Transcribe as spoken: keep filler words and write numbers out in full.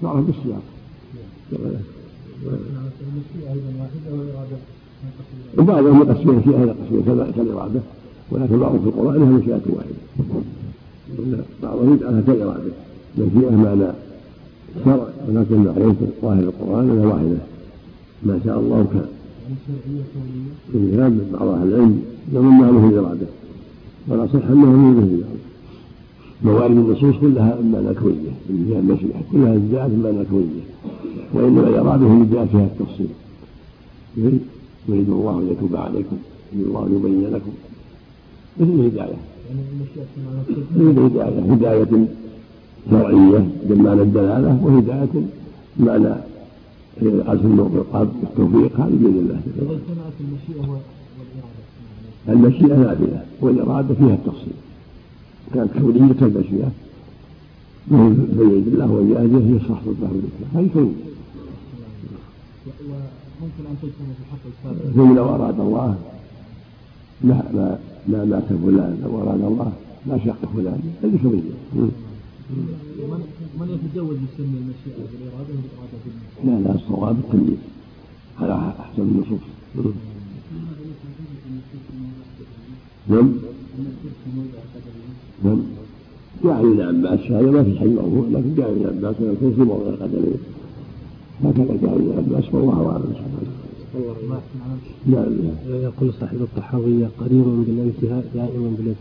تعرف بالسياق. بعضهم يقسمون في هذا القسم كالإرادة، ولكن بعضهم في القرآن لها مشيئة واحدة. بعضهم يجعلها كالإرادة مشيئة معنى شرع، ولكن عليه ظاهر القرآن أنها واحدة، ما شاء الله كان. من بعض أهل العلم يظن أنه الإرادة، ولا صح أنه من الإرادة. موارد النصوص كلها معنى كونية، هي المشيئة كلها جاءت معنى كونية، وإنما الإرادة هي جاءت فيها التفصيل. يريد الله أن يتوب عليكم، يريد الله أن يبين لكم، مثل الهداية. الهداية هداية شرعية بمعنى الدلالة، وهداية بمعنى عزم والقلب والتوفيق، هذه بيد الله. إذا اجتمعت المشيئة والإرادة، المشيئة نافذة والإرادة فيها التفصيل. كانت كونية كالمشيئة بيد الله وبيده هي صح ضده بالإسلام، هذه كونية. وممكن أن تجتمع في حق السابق. ثم لو أراد الله ما ما ما مات فلان، لو أراد الله ما شق فلان، هذه كونية. من يتجوز يسمي المشيئة بالإرادة والإرادة بالمشيئة؟ لا لا، الصواب التمييز على أحسن النصوص. نعم نعم. جاء ابن عباس هذا ما في حي موضوع، لكن جاء ابن عباس يكون في موضع القدمين، هكذا جاء ابن عباس والله أعلم. نعم. يقول صاحب الطحاوية قريب بالانتهاء دائما بالابتداء.